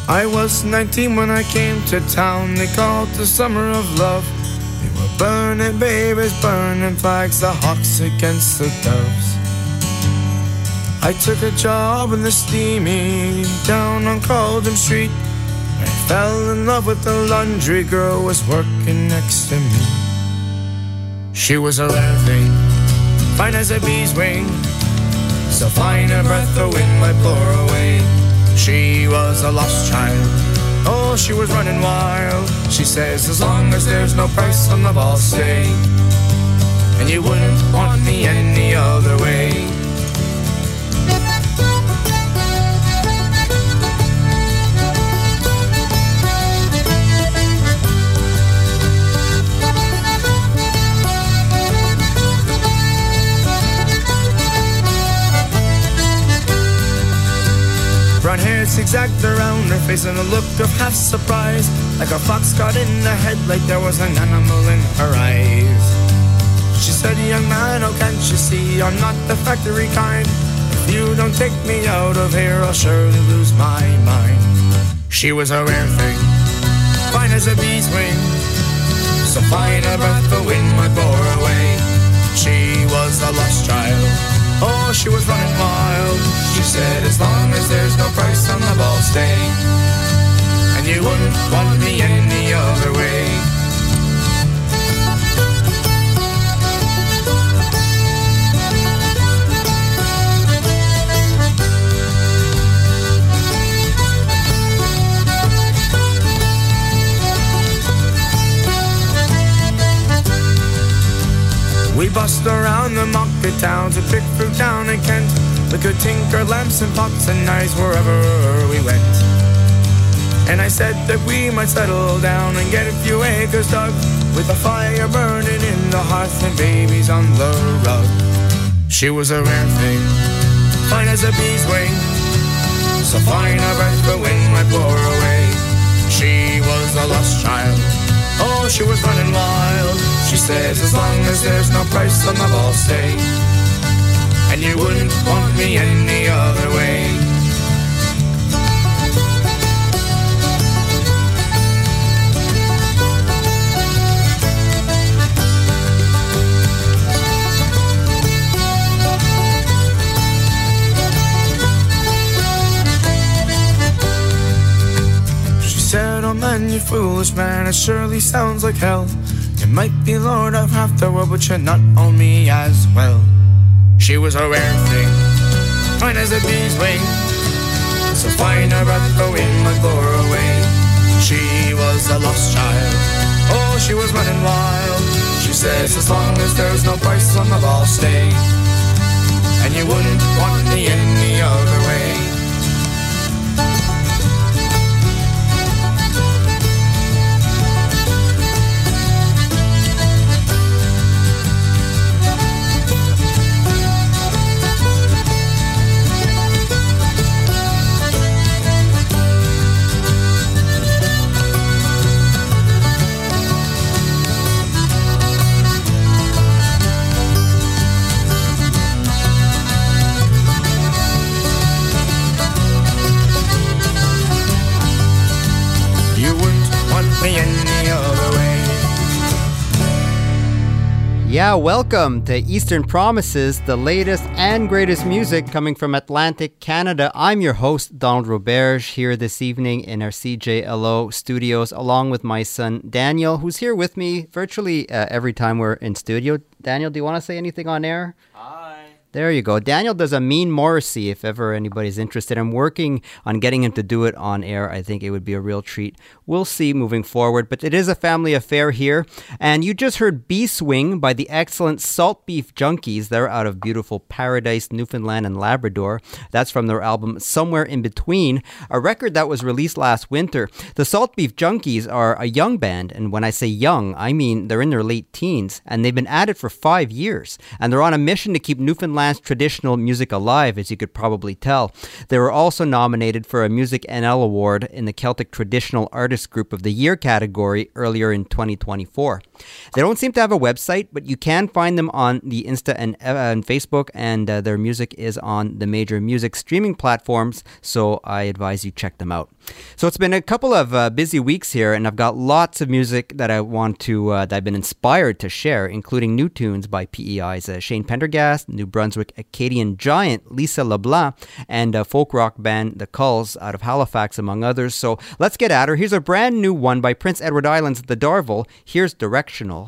I was 19 when I came to town. They called the summer of love. They were burning babies, burning flags, the hawks against the doves. I took a job in the steamy down on Caldham Street. I fell in love with the laundry girl who was working next to me. She was a rare thing, fine as a bee's wing, so fine a breath the wind might blow her away. She was a lost child, oh, she was running wild. She says, as long as there's no price on love, I'll stay, and you wouldn't want me any other way. Brown hair zigzagged around her face and a look of half surprise, like a fox got in the head, like there was an animal in her eyes. She said, young man, oh can't you see I'm not the factory kind? If you don't take me out of here, I'll surely lose my mind. She was a rare thing, fine as a bee's wing, so fine a breath the wind might blow her away. She was a lost child, oh, she was running wild. She said, as long as there's no price on love, I'll stay, and you wouldn't want me any other way. We bust around the market towns and pick fruit down in Kent. We could tinker lamps and pots and knives wherever we went. And I said that we might settle down and get a few acres dug, with a fire burning in the hearth and babies on the rug. She was a rare thing, fine as a bee's wing, so fine a breath the wind might blow her away. She was a lost child, oh, she was running wild. She says, as long as there's no price on love, I'll stay, and you wouldn't want me any other way. She said, oh man, you foolish man, it surely sounds like hell. You might be lord of half the world, but you're not on me as well. She was a rare thing, fine as a bee's wing, so fine a breath the wind might blow her away. She was a lost child, oh, she was running wild. She says, as long as there's no price on love, I'll stay, and you wouldn't want me any other way. Yeah, welcome to Eastern Promises, the latest and greatest music coming from Atlantic Canada. I'm your host, Donald Roberge, here this evening in our CJLO studios, along with my son, Daniel, who's here with me virtually every time we're in studio. Daniel, do you want to say anything on air? Hi. There you go. Daniel does a mean Morrissey, if ever anybody's interested. I'm working on getting him to do it on air. I think it would be a real treat. We'll see moving forward, but it is a family affair here. And you just heard Bee Swing by the excellent Salt Beef Junkies. They're out of beautiful Paradise, Newfoundland and Labrador. That's from their album Somewhere in Between, a record that was released last winter. The Salt Beef Junkies are a young band, and when I say young, I mean they're in their late teens, and they've been at it for 5 years. And they're on a mission to keep Newfoundland's traditional music alive, as you could probably tell. They were also nominated for a Music NL Award in the Celtic Traditional Artist Group of the Year category earlier in 2024. They don't seem to have a website, but you can find them on the Insta and Facebook, and their music is on the major music streaming platforms, so I advise you check them out. So it's been a couple of busy weeks here, and I've got lots of music that I want to, that I've been inspired to share, including new tunes by PEI's Shane Pendergast, New Brunswick Acadian giant Lisa LeBlanc, and folk rock band The Culls out of Halifax, among others. So let's get at her. Here's a brand new one by Prince Edward Island's The Darvel. Here's Directional.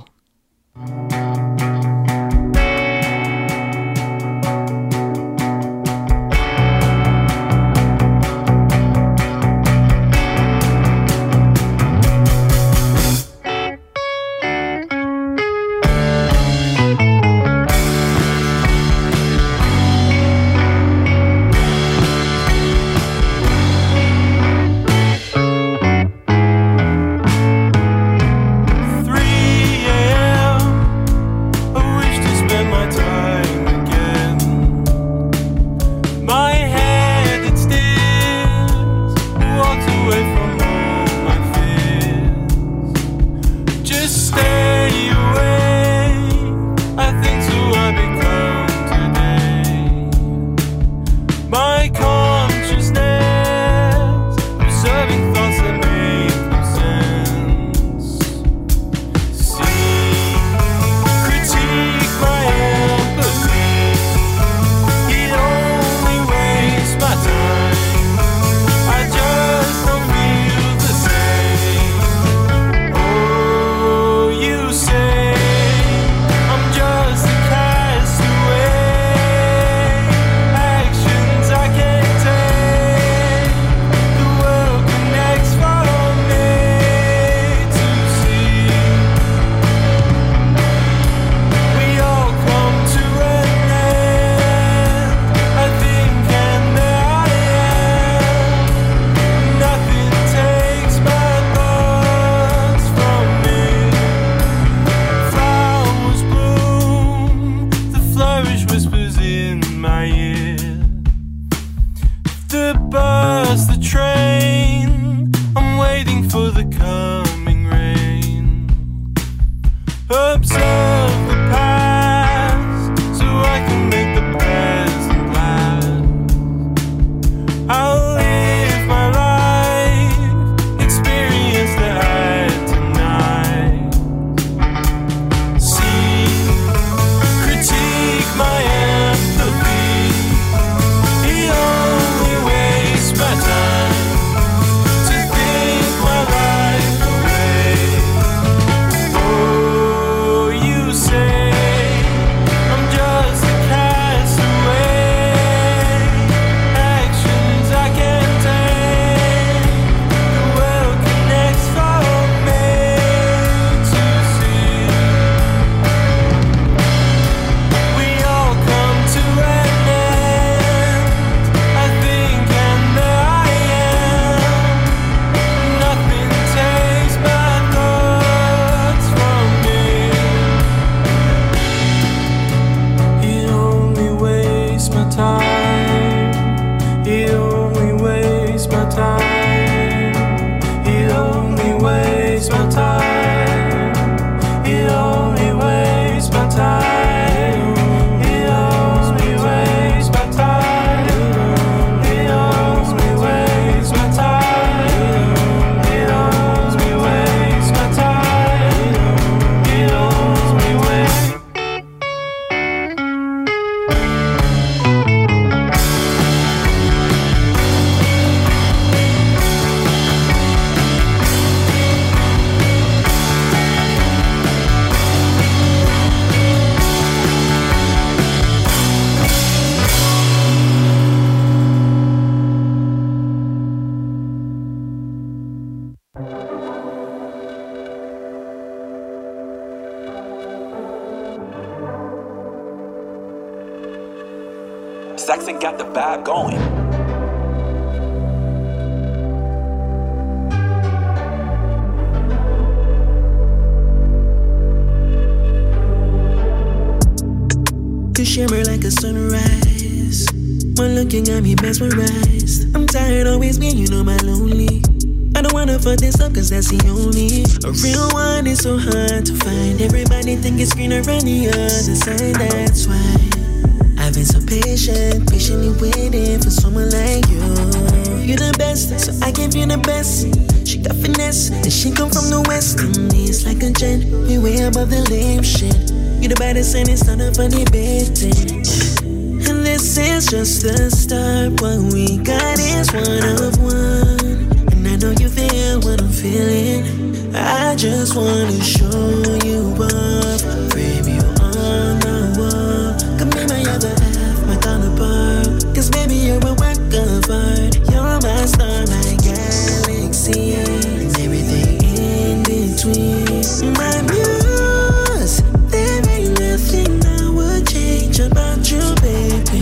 Saxon got the vibe going. You shimmer like a sunrise. When looking at me mesmerized. I'm tired always being on my lonely. I don't wanna fuck this up cause that's the only. A real one is so hard to find. Everybody think it's greener on the other side. That's why I've been so patient, patiently waiting for someone like you. You're the best, so I give you the best. She got finesse, and she come from the west. To me, it's like a jet, we way above the lame shit. You the baddest and it's not up for debating. And this is just the start. What we got is one of one. And I know you feel what I'm feeling. I just wanna show you up, frame you on the wall. Come be my other half, my counterpart. Cause baby you're a work of art. You're my star, my galaxy, and everything in between. My muse, there ain't nothing I would change about you, baby.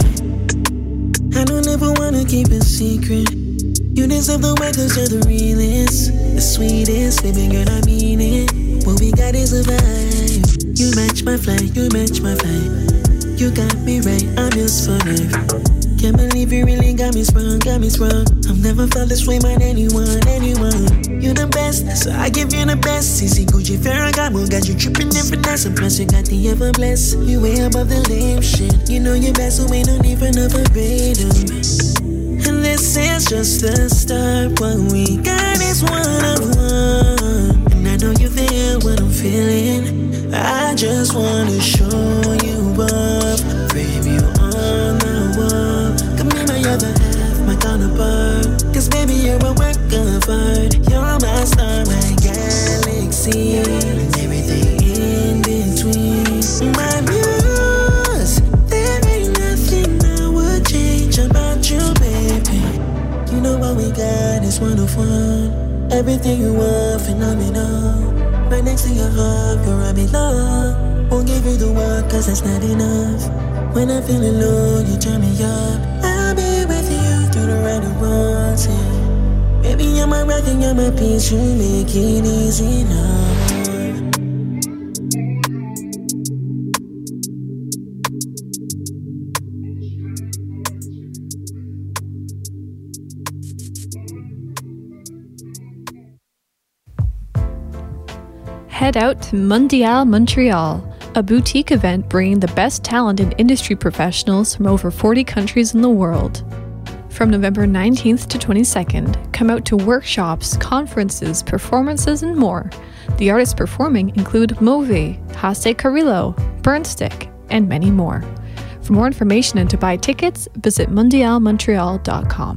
I don't ever wanna keep it secret. You deserve the world cause you're the realest, the sweetest, baby girl, I mean it. What we got is a vibe. You match my flight, you match my flight. You got me right, I'm yours for life. Can't believe you really got me sprung, got me sprung. I've never felt this way about anyone. You're the best, so I give you the best. CC Gucci Ferragamo, got you tripping in finesse. And plus you got the ever blessed. You way above the lame shit. You know you're best, so ain't no need for another radar. And this is just the start. What we got is one of one. And I know you feel what I'm feeling. I just wanna show you up, frame you on the wall. Come be my other half, my counterpart. Cause baby you're a work of art. You're my star, my galaxy, and everything in between. My muse, there ain't nothing I would change about you, baby. You know what we got is one of one. Everything you want, phenomenal. Right next to your heart, you're right below. Won't give you the world, cause that's not enough. When I'm feeling low, you turn me up. I'll be with you through the right and wrongs, yeah. Baby, you're my rock and you're my peace. You make it easy now. Head out to Mondial Montreal, a boutique event bringing the best talent and industry professionals from over 40 countries in the world. From November 19th to 22nd, come out to workshops, conferences, performances, and more. The artists performing include Movi, Hasse Carrillo, Burnstick, and many more. For more information and to buy tickets, visit mondialmontreal.com.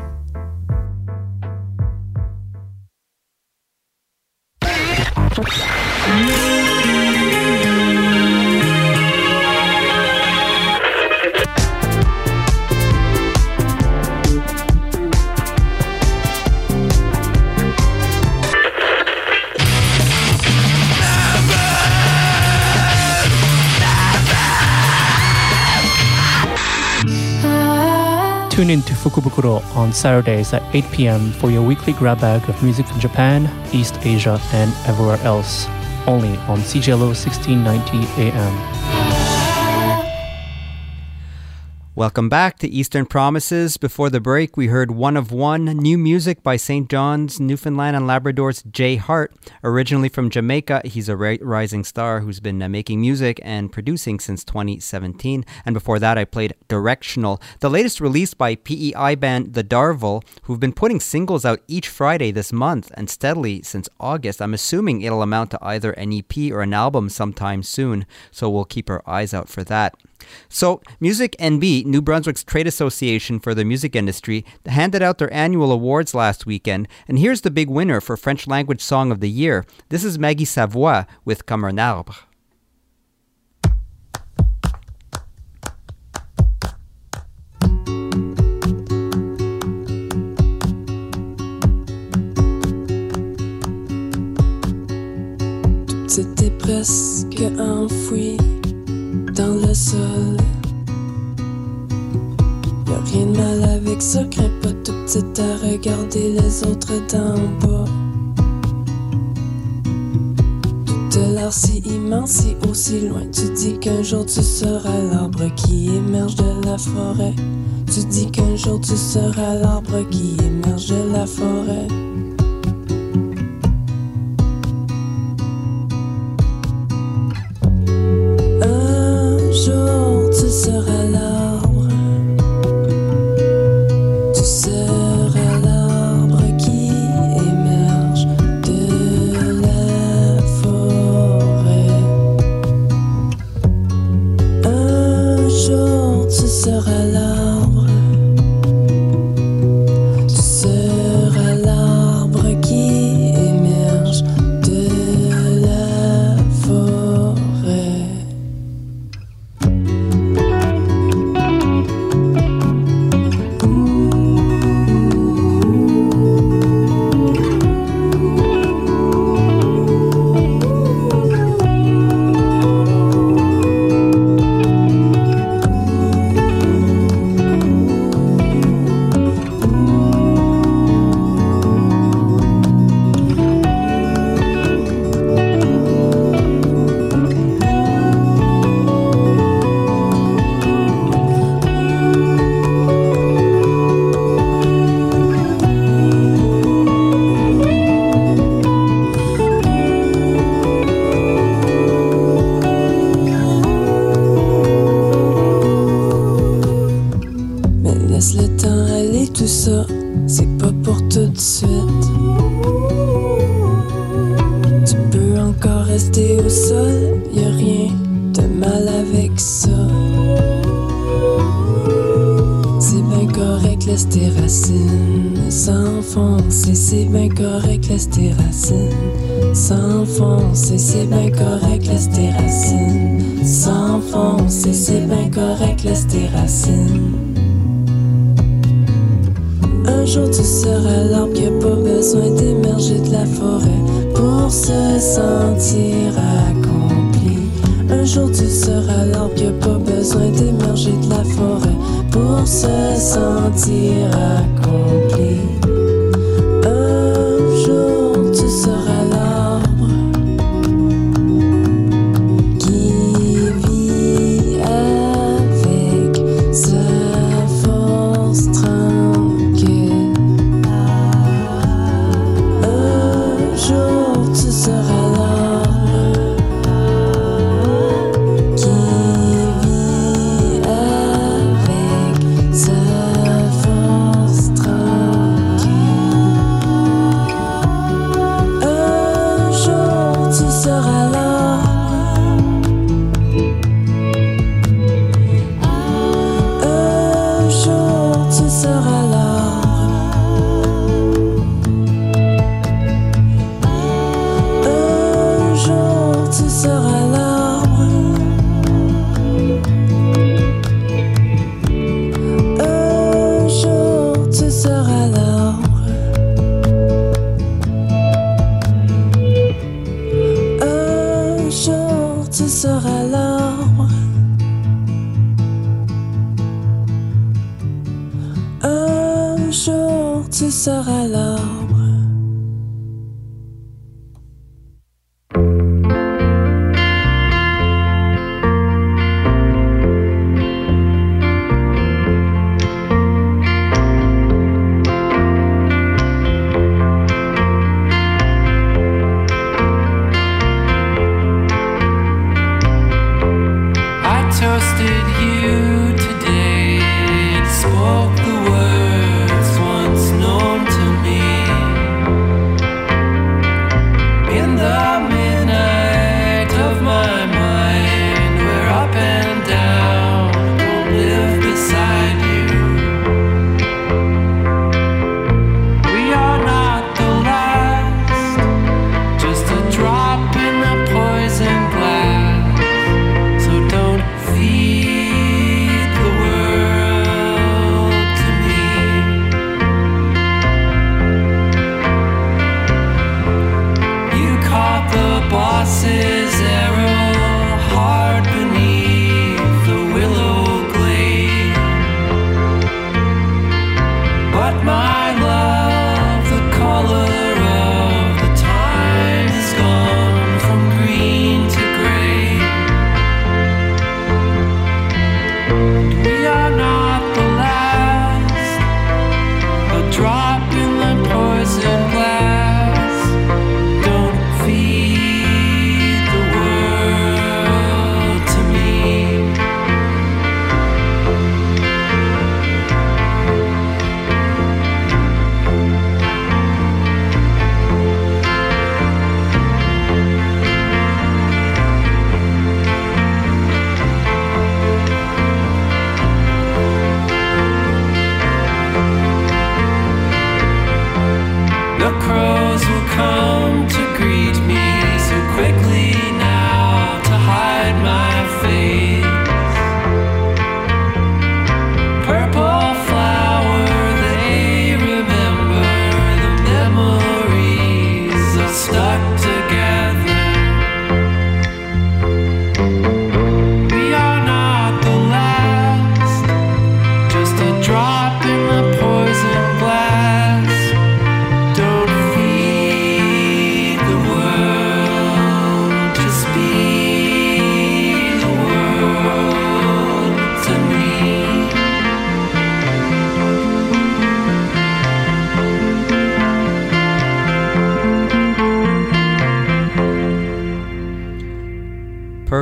Tune in to Fukubukuro on Saturdays at 8 p.m. for your weekly grab bag of music from Japan, East Asia, and everywhere else. Only on CJLO 1690 AM. Welcome back to Eastern Promises. Before the break, we heard One of One, new music by St. John's, Newfoundland and Labrador's Jay Hart. Originally from Jamaica, he's a rising star who's been making music and producing since 2017. And before that, I played Directional, the latest release by PEI band The Darvel, who've been putting singles out each Friday this month and steadily since August. I'm assuming it'll amount to either an EP or an album sometime soon, so we'll keep our eyes out for that. So, Music NB, New Brunswick's trade association for the music industry, handed out their annual awards last weekend, and here's the big winner for French Language Song of the Year. This is Maggie Savoie with Comme un arbre. C'était presque enfoui dans le sol. Y'a rien de mal avec ça, crains pas tout petit à regarder les autres d'en bas. Tout a l'air si immense, si haut, si loin. Tu dis qu'un jour tu seras l'arbre qui émerge de la forêt. Tu dis qu'un jour tu seras l'arbre qui émerge de la forêt. seras l'arbre. Tu seras l'arbre qui émerge de la forêt. Un jour tu seras l'arbre. Tu seras l'arbre qui émerge de la forêt. Mais laisse le temps aller, tout ça, c'est pas pour tout de suite. Tu peux encore rester au sol, y a rien de mal avec ça. C'est bien correct, laisse tes racines s'enfoncer. C'est bien correct, laisse tes racines s'enfoncer. C'est bien correct, laisse tes racines s'enfoncer. C'est bien correct, laisse tes racines. Un jour tu seras l'arbre qui a pas besoin d'émerger de la forêt pour se sentir accompli. Un jour tu seras l'arbre qui a pas besoin d'émerger de la forêt pour se sentir accompli. Un jour tu seras l'arbre qui vit avec sa force tranquille. Un jour tu seras l'arbre qui vit avec sa force tranquille. Un jour tu seras l'arbre. Un jour tu seras l'arbre. Un jour tu seras l'arbre. Un jour tu seras l'arbre. Un jour tu seras l'arbre. Un jour tu seras l'arbre. I toasted you today, spoke the words once known to me. In the midnight of my mind, we're up and down, don't live beside you. We are not the last, just a drop in the poison glass. So don't feed the world to me. You caught the boss's arrow hard beneath the willow glade. But my love, the color of the time has gone from green to gray. We are not the last, a drop in the poison glass. Don't feed the world to me.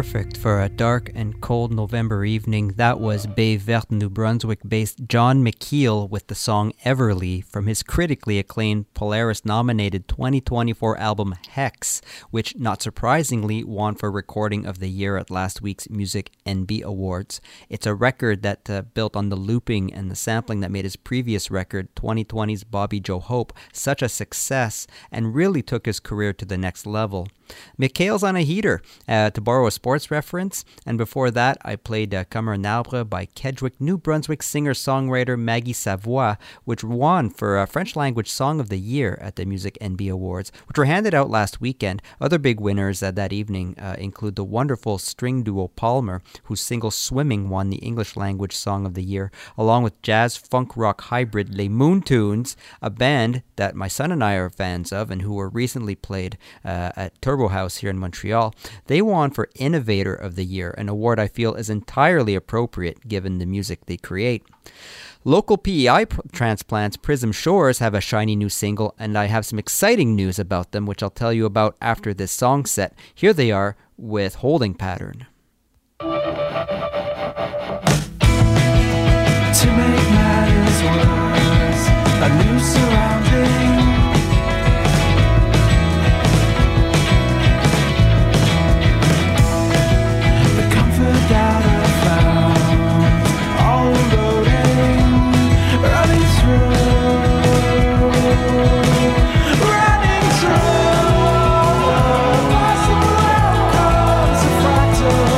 perfect for a dark and cold November evening. That was Baie Verte, New Brunswick-based John McKeel with the song Everly from his critically acclaimed Polaris-nominated 2024 album Hex, which, not surprisingly, won for Recording of the Year at last week's Music NB Awards. It's a record that built on the looping and the sampling that made his previous record, 2020's Bobby Joe Hope, such a success and really took his career to the next level. McHale's on a heater, to borrow a sports reference, and before that I played Comme un arbre by Kedgwick, New Brunswick singer-songwriter Maggie Savoie, which won for a French-language Song of the Year at the Music NB Awards, which were handed out last weekend. Other big winners that evening include the wonderful string duo Palmer, whose single Swimming won the English-language Song of the Year, along with jazz-funk-rock hybrid Les Moontunes, a band that my son and I are fans of and who were recently played at Turbo House here in Montreal. They won for Innovator of the Year, an award I feel is entirely appropriate given the music they create. Local PEI transplants Prism Shores have a shiny new single, and I have some exciting news about them, which I'll tell you about after this song set. Here they are with Holding Pattern. To make matters worse, a new surrounding. The comfort that I found, all eroding, running through possible outcomes of fractal.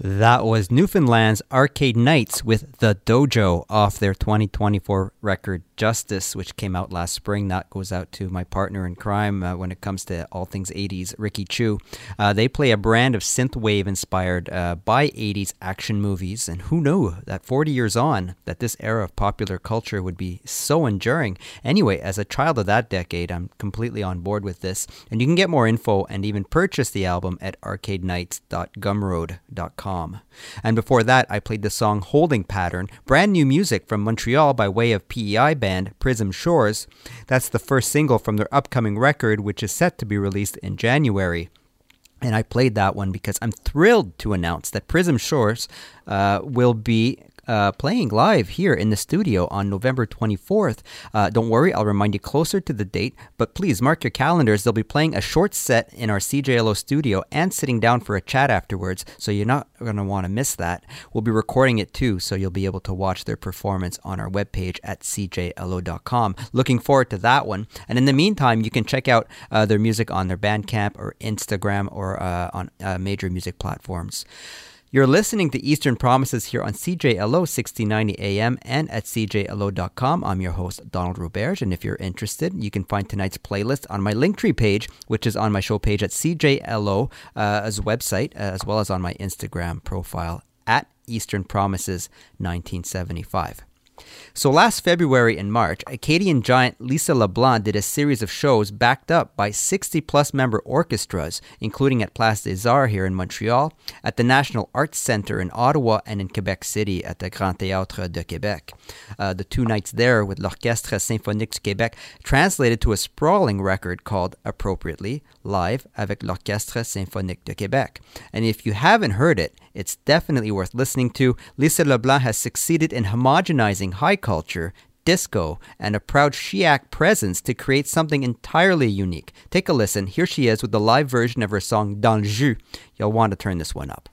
That was Newfoundland's Arcade Nights with The Dojo off their 2024 record Justice, which came out last spring. That goes out to my partner in crime when it comes to all things 80s, Ricky Chu. They play a brand of synthwave inspired by 80s action movies, and who knew that 40 years on that this era of popular culture would be so enduring. Anyway, as a child of that decade, I'm completely on board with this, and you can get more info and even purchase the album at arcadenights.gumroad.com. And before that, I played the song Holding Pattern, brand new music from Montreal by way of PEI band Prism Shores. That's the first single from their upcoming record, which is set to be released in January. And I played that one because I'm thrilled to announce that Prism Shores will be playing live here in the studio on November 24th. Don't worry, I'll remind you closer to the date, but please mark your calendars. They'll be playing a short set in our CJLO studio and sitting down for a chat afterwards, so you're not going to want to miss that. We'll be recording it too, so you'll be able to watch their performance on our webpage at cjlo.com. Looking forward to that one. And in the meantime, you can check out their music on their Bandcamp or Instagram or on major music platforms. You're listening to Eastern Promises here on CJLO 1690 AM and at cjlo.com. I'm your host, Donald Roberge, and if you're interested, you can find tonight's playlist on my Linktree page, which is on my show page at CJLO as a website, as well as on my Instagram profile at Eastern Promises 1975. So last February and March, Acadian giant Lisa LeBlanc did a series of shows backed up by 60-plus member orchestras, including at Place des Arts here in Montreal, at the National Arts Centre in Ottawa, and in Quebec City at the Grand Théâtre de Québec. The 2 nights there with l'Orchestre Symphonique du Québec translated to a sprawling record called, appropriately, Live avec l'Orchestre Symphonique de Québec. And if you haven't heard it, it's definitely worth listening to. Lisa LeBlanc has succeeded in homogenizing high culture, disco, and a proud Chiac presence to create something entirely unique. Take a listen. Here she is with the live version of her song Dans le Jus. You'll want to turn this one up.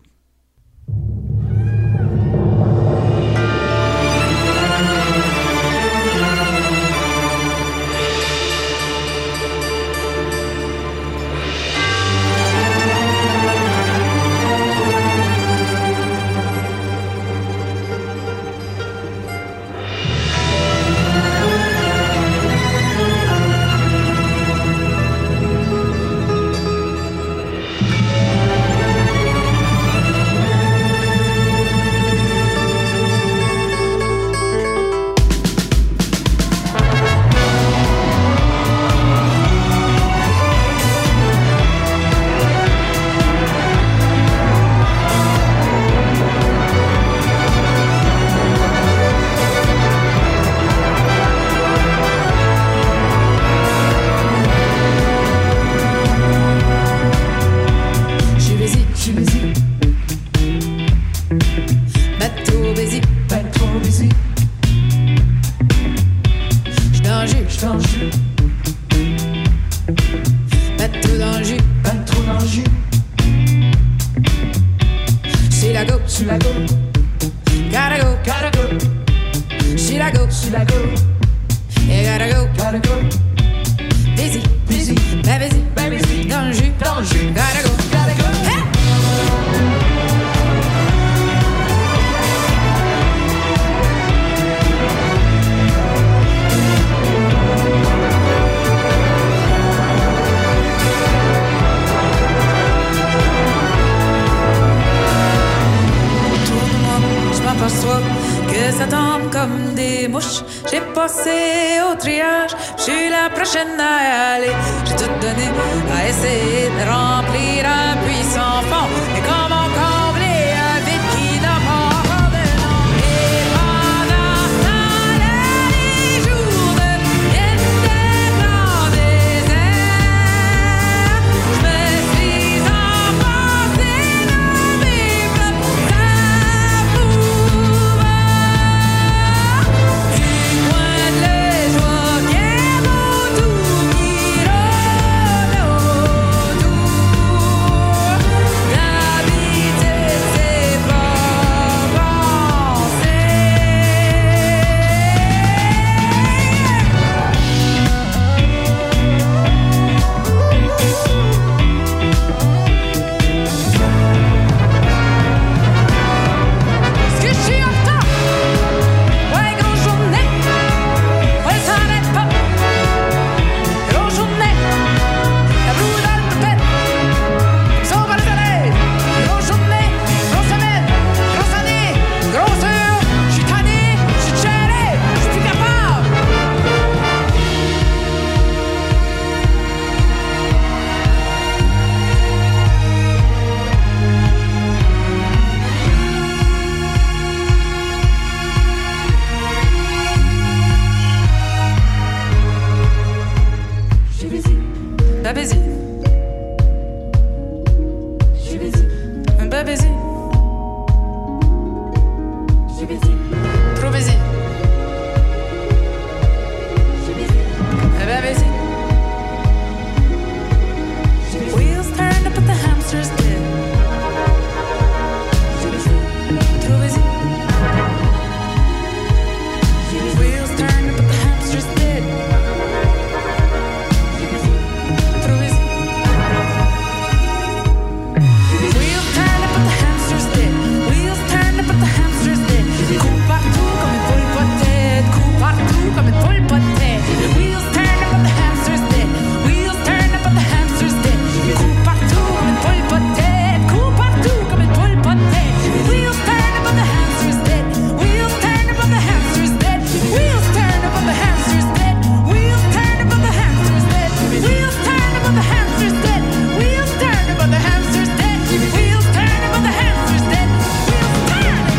Dans Babézy. Babézy. Trop baisé. Babézy. Wheels turn up but the hamsters dead. Trop baisé. Wheels turn up but the hamsters dead. Trop baisé. Wheels turn up but the hamsters dead. Wheels turn up but the hamsters dead. Coup partout comme une poule potette. Coup partout comme une poule potette. Wheels turn up but the hamsters dead. Wheels turn up but the hamsters dead. Coup partout comme une poule potette. Coup partout comme une poule potette. Wheels turn up but the hamsters dead. Wheels turn up but the hamsters dead. Wheels turn up but the hamsters dead. Wheels turn up but the hamsters dead. Wheels turn up but the hamsters dead. Wheels turn up but the hamsters dead. Wheels turn up but the hamsters dead. Wheels turn it.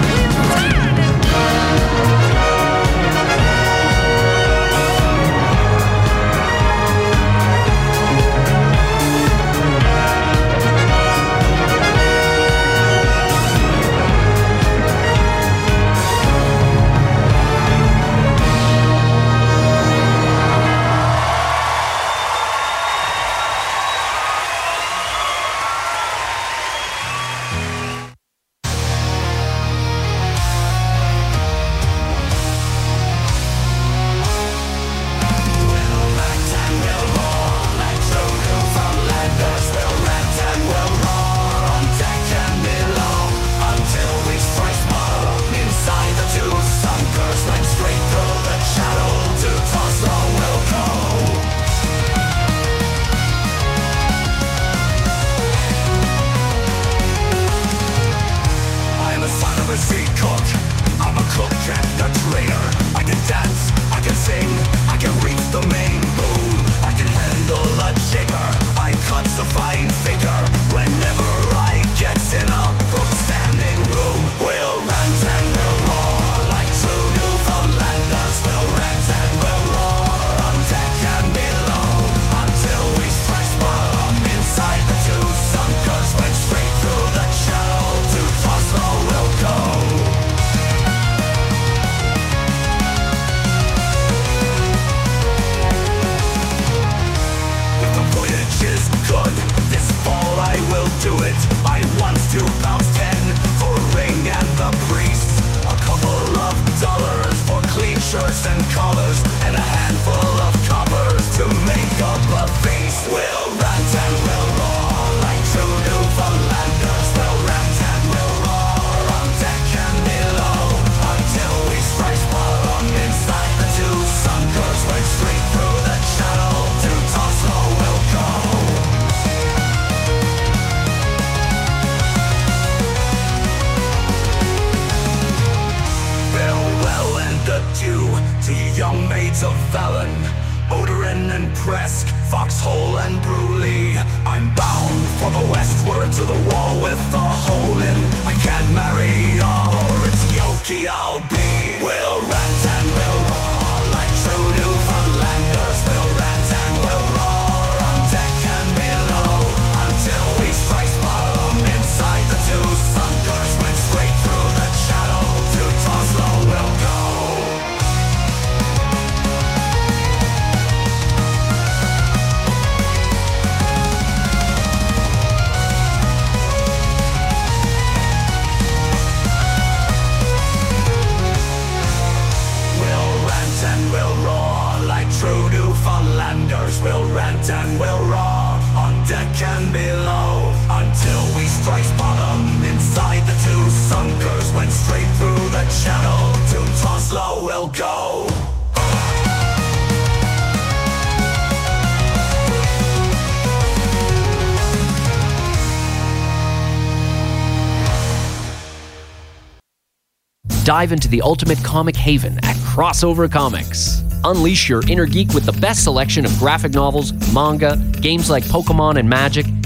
Dive into the ultimate comic haven at Crossover Comics. Unleash your inner geek with the best selection of graphic novels, manga, games like Pokemon and Magic,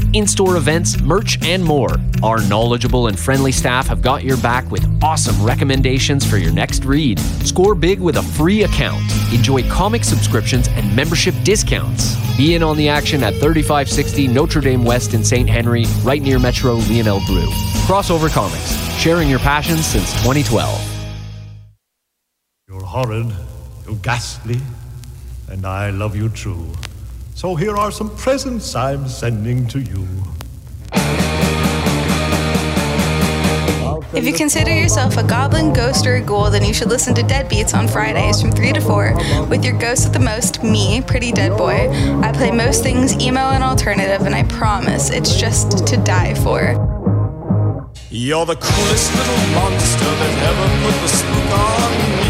in-store events, merch, and more. Our knowledgeable and friendly staff have got your back with awesome recommendations for your next read. Score big with a free account. Enjoy comic subscriptions and membership discounts. Be in on the action at 3560 Notre Dame West in St. Henry, right near Metro Lionel Bru. Crossover Comics, sharing your passions since 2012. You're horrid, you're ghastly, and I love you true. So here are some presents I'm sending to you. If you consider yourself a goblin, ghost, or a ghoul, then you should listen to Deadbeats on Fridays from 3 to 4 with your ghost at the most, me, Pretty Dead Boy. I play most things emo and alternative, and I promise it's just to die for. You're the coolest little monster that ever put the spook on me.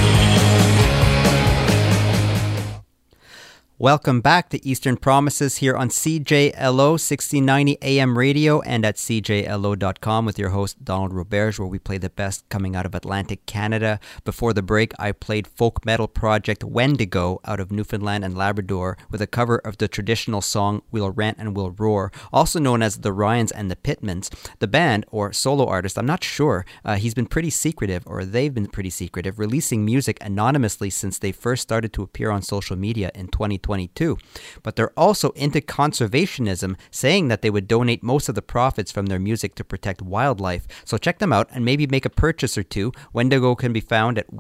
Welcome back to Eastern Promises here on CJLO 1690 AM radio and at cjlo.com with your host Donald Roberge, where we play the best coming out of Atlantic Canada. Before the break, I played folk metal project Wendigo out of Newfoundland and Labrador with a cover of the traditional song We'll Rant and We'll Roar, also known as the Ryans and the Pitmans. The band, or solo artist, I'm not sure, he's been pretty secretive, or they've been pretty secretive, releasing music anonymously since they first started to appear on social media in 2022. But they're also into conservationism, saying that they would donate most of the profits from their music to protect wildlife. So check them out and maybe make a purchase or two. Wendigo can be found at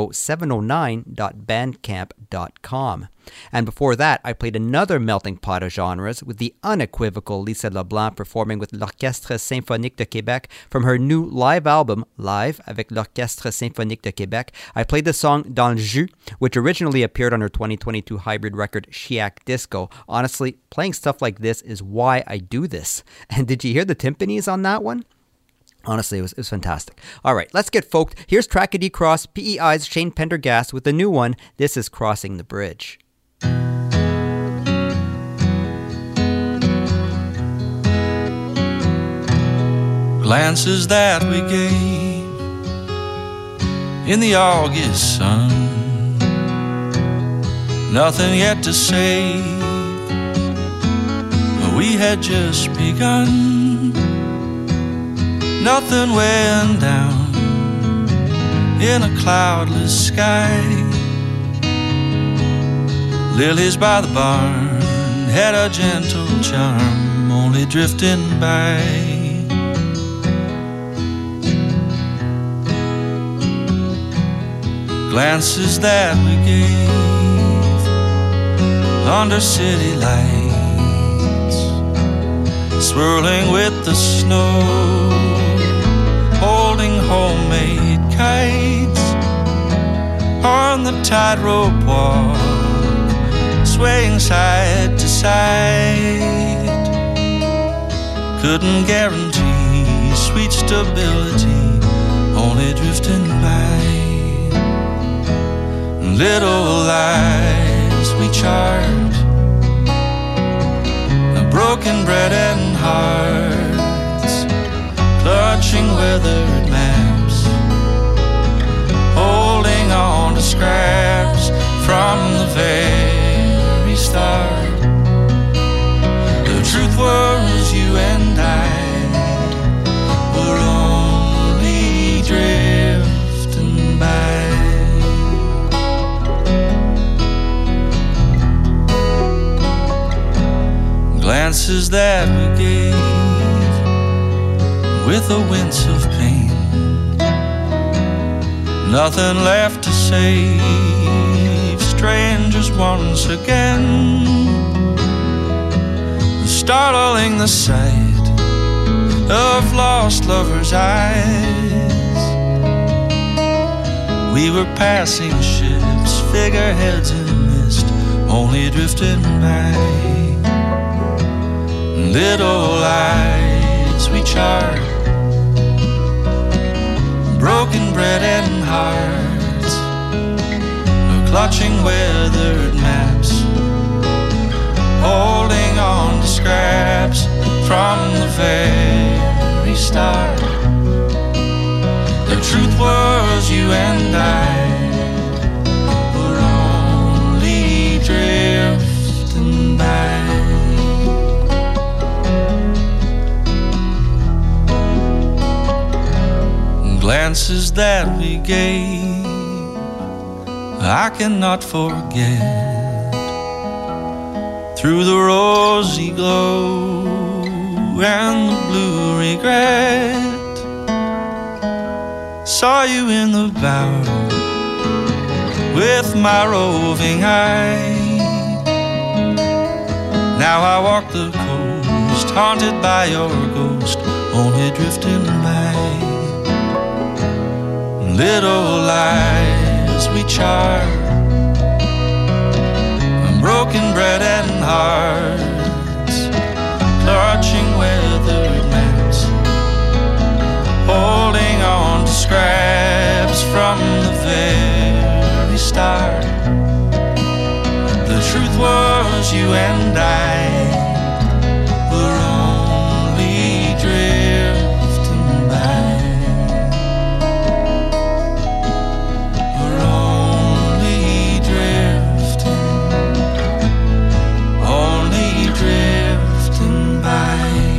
wendigo709.bandcamp.com. And before that, I played another melting pot of genres with the unequivocal Lisa LeBlanc performing with l'Orchestre Symphonique de Québec from her new live album, Live avec l'Orchestre Symphonique de Québec. I played the song Dans le Jus, which originally appeared on her 2022 hybrid record Chiac Disco. Honestly, playing stuff like this is why I do this. And did you hear the timpanis on that one? Honestly, it was fantastic. All right, let's get folked. Here's Tragedy Cross, PEI's Shane Pendergast with the new one. This is Crossing the Bridge. Glances that we gave in the August sun, nothing yet to say, we had just begun. Nothing went down in a cloudless sky. Lilies by the barn had a gentle charm, only drifting by. Glances that we gave under city lights, swirling with the snow, holding homemade kites on the tightrope walk, swaying side to side. Couldn't guarantee sweet stability, only drifting by. Little lies we chart, broken bread and hearts, clutching weathered maps, holding on to scraps from the very start. The truth was you and I were only drifting by. Glances that we gave with a wince of pain, nothing left to save, strangers once again, startling the sight of lost lovers' eyes. We were passing ships, figureheads in mist, only drifting by. Little lights we chart, broken bread and hearts, clutching weathered maps, holding on to scraps from the very start. The truth was you and I were only drifting by. chances that we gave, I cannot forget. Through the rosy glow and the blue regret, saw you in the bower with my roving eye. Now I walk the coast, haunted by your ghost, only drifting by. Little lies we chart, broken bread and hearts, clutching weathered maps, holding on to scraps from the very start. The truth was you and I were only drifting by. We're only drifting by.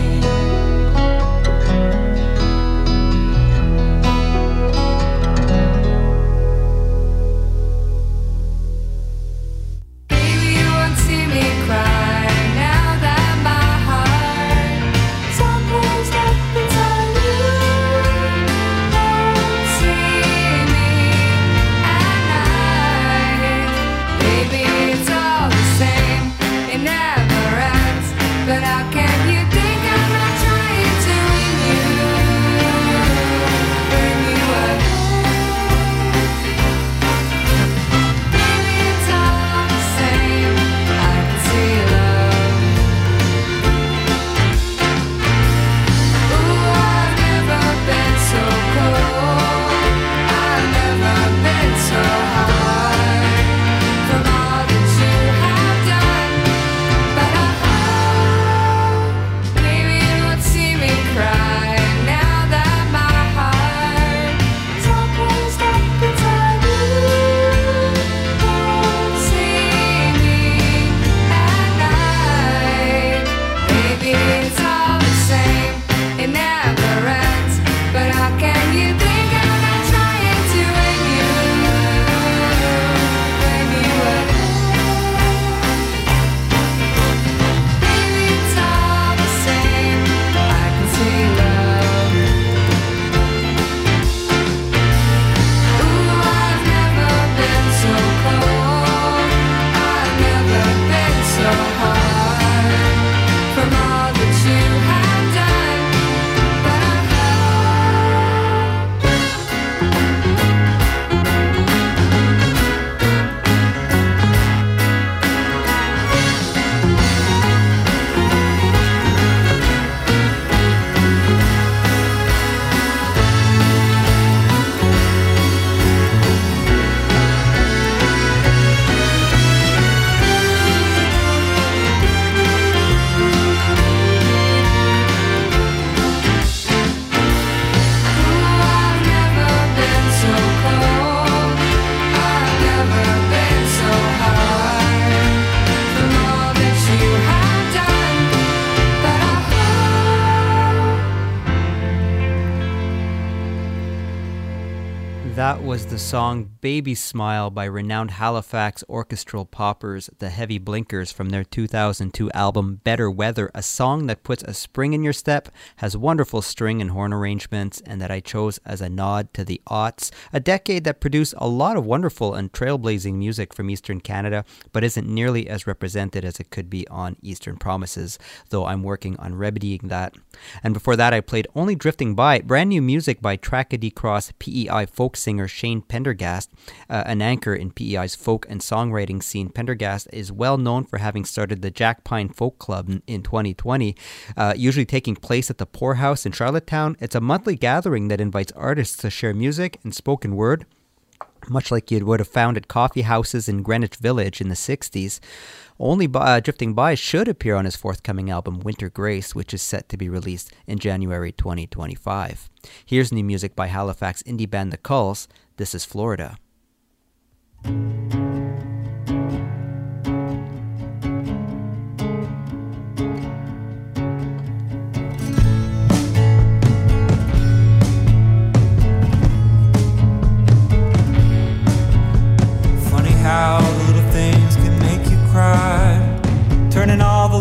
That was the song Baby Smile by renowned Halifax orchestral poppers, the Heavy Blinkers, from their 2002 album Better Weather, a song that puts a spring in your step, has wonderful string and horn arrangements, and that I chose as a nod to the aughts, a decade that produced a lot of wonderful and trailblazing music from Eastern Canada, but isn't nearly as represented as it could be on Eastern Promises, though I'm working on remedying that. And before that, I played Only Drifting By, brand new music by Tracadie Cross PEI folk singer Shane Pendergast, an anchor in PEI's folk and songwriting scene. Pendergast is well known for having started the Jack Pine Folk Club in 2020, usually taking place at the Poorhouse in Charlottetown. It's a monthly gathering that invites artists to share music and spoken word, much like you would have found at coffee houses in Greenwich Village in the 60s. Only Drifting By should appear on his forthcoming album, Winter Grace, which is set to be released in January 2025. Here's new music by Halifax indie band The Culls. This is Florida.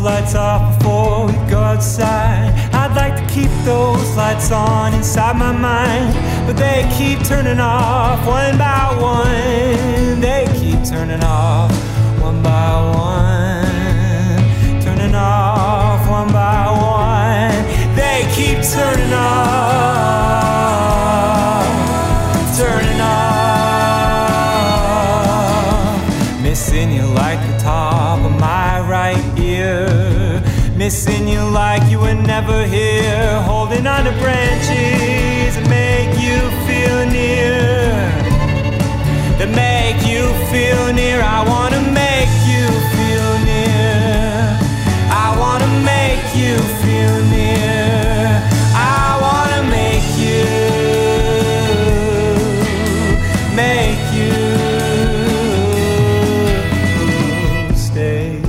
lights off before we go outside. I'd like to keep those lights on inside my mind, but they keep turning off one by one. They keep turning off one by one, turning off one by one. They keep turning off, turning off. Missing you like the top of my right ear, missing you like you were never here, holding on to branches that make you feel near, that make you feel near. I wanna make you feel near, I wanna make you feel near, I wanna make you stay.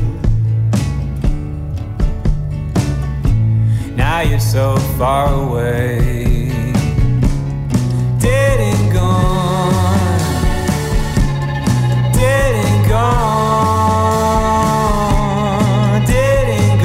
Now you're so far away, dead and gone, dead and gone, dead and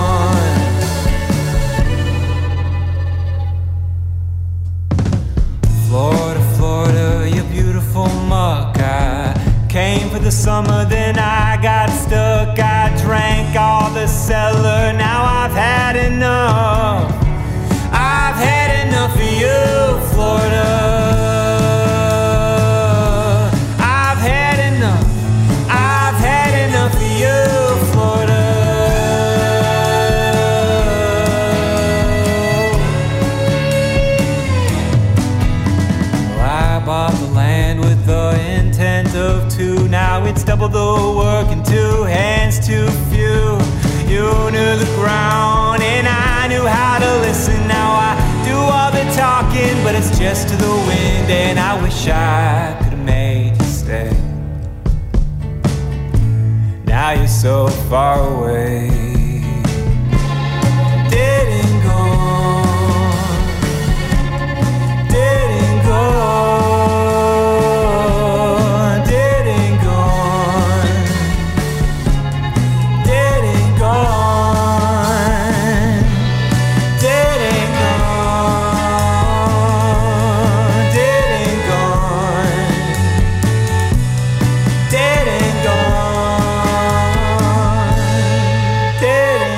gone. Florida, Florida, you beautiful muck. I came for the summer, then I got stuck. I drank all the cellar, now I've had enough. I've had enough of you, Florida. I've had enough, I've had enough of you, Florida. Well, I bought the land with the intent of two. Now it's double the work and two hands too few. You knew the ground and I knew how to listen. Now I do all the talking, but it's just to the wind. And I wish I could have made you stay. Now you're so far away, dead and gone, dead and gone, dead and gone, dead and gone, dead and gone, dead and gone, dead and gone, dead and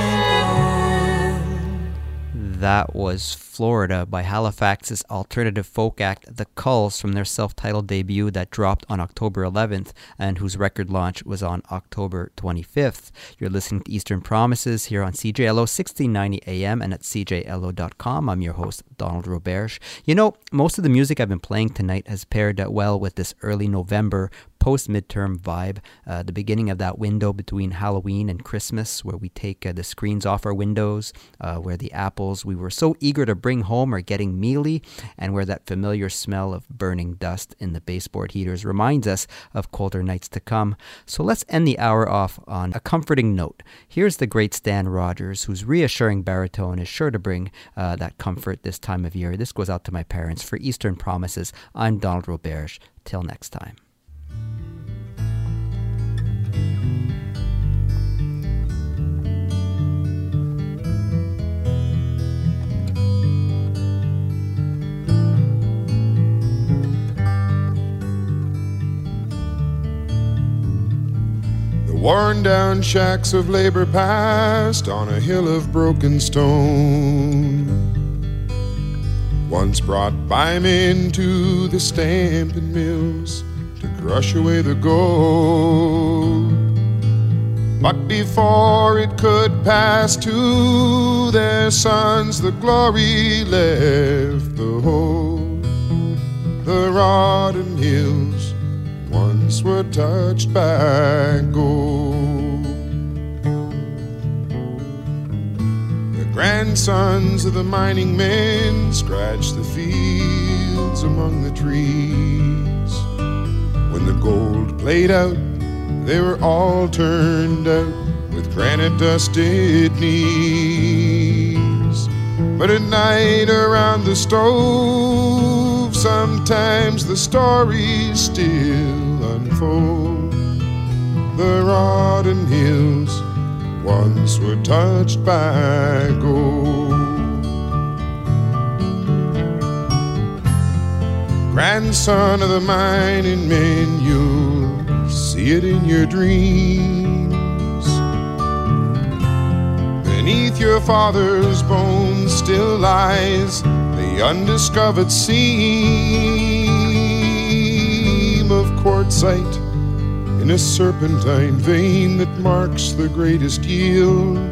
gone. That was Florida by Halifax's alternative folk act, The Culls, from their self-titled debut that dropped on October 11th and whose record launch was on October 25th. You're listening to Eastern Promises here on CJLO 1690 AM and at cjlo.com. I'm your host, Donald Roberge. You know, most of the music I've been playing tonight has paired well with this early November post-midterm vibe, the beginning of that window between Halloween and Christmas, where we take the screens off our windows, where the apples we were so eager to bring home are getting mealy, and where that familiar smell of burning dust in the baseboard heaters reminds us of colder nights to come. So let's end the hour off on a comforting note. Here's the great Stan Rogers, whose reassuring baritone is sure to bring that comfort this time of year. This goes out to my parents. For Eastern Promises, I'm Donald Roberge. Till next time. Worn down shacks of labor past on a hill of broken stone, once brought by men to the stamping mills to crush away the gold. But before it could pass to their sons, the glory left the whole. The rotten hills once were touched by gold. The grandsons of the mining men scratched the fields among the trees. When the gold played out, they were all turned out with granite dusted knees. But at night around the stove, sometimes the stories still unfold. The rotten hills once once were touched by gold. Grandson of the mining men, you'll see it in your dreams. Beneath your father's bones still lies the undiscovered seam of quartzite in a serpentine vein that marks the greatest yield.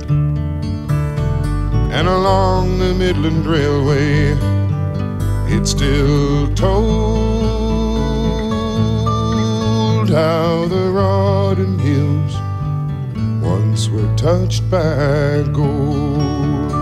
And along the Midland Railway, it still told how the Rawdon Hills once were touched by gold.